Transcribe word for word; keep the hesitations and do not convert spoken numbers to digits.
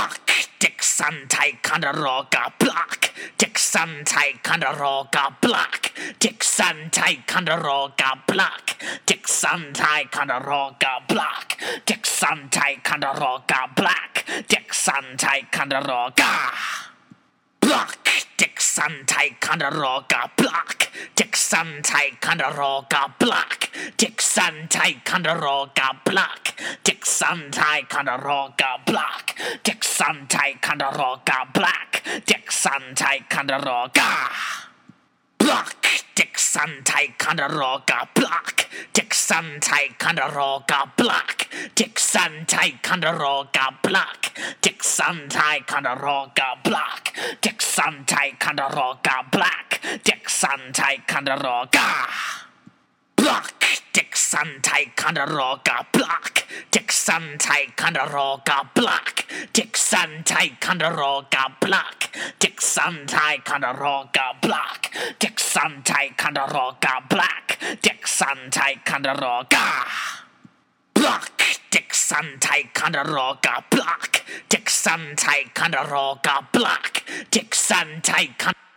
block, Dixon Ticonderoga, block, Dixon Ticonderoga, block, Dixon Ticonderoga, block, Dixon Ticonderoga, block, Dixon Ticonderoga, black, Dixon Ticonderoga. Block, Dixon Ticonderoga, block, Dixon Ticonderoga, block, Dixon Ticonderoga, block, Dixon Ticonderoga, block, Dixon Ticonderoga, black, Dixon Ticonderoga. Block, Dixon Ticonderoga, block, Dixon Ticonderoga, block, Dixon Ticonderoga, block, Dixon Ticonderoga, block, Dixon Ticonderoga, black, Dixon Ticonderoga. Block, Dixon Ticonderoga, block, Dixon Ticonderoga, block, Dixon Ticonderoga, block, Dixon Ticonderoga, block, Dixon Ticonderoga, black, Dixon Ticonderoga. Block, Dixon Ticonderoga, block, Dixon Ticonderoga, block, Dixon Ticonderoga.